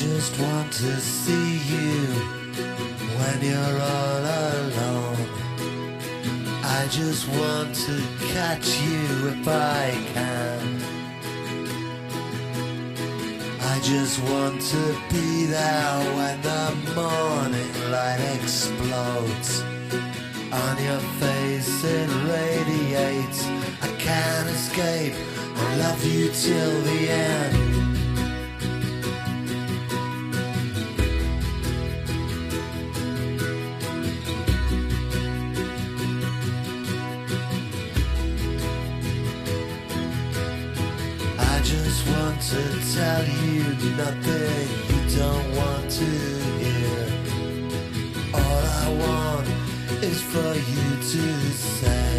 just want to see you when you're all alone. I just want to catch you if I can. I just want to be there when the morning light explodes. On your face it radiates. I can't escape. I love you till the end. I just want to tell you nothing you don't want to hear. All I want is for you to say,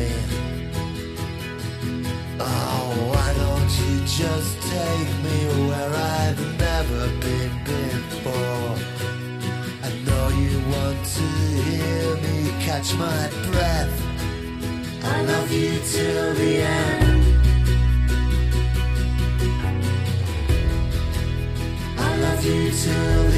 oh, why don't you just take me where I've never been before? I know you want to hear me catch my breath. I love you till the end. I love you till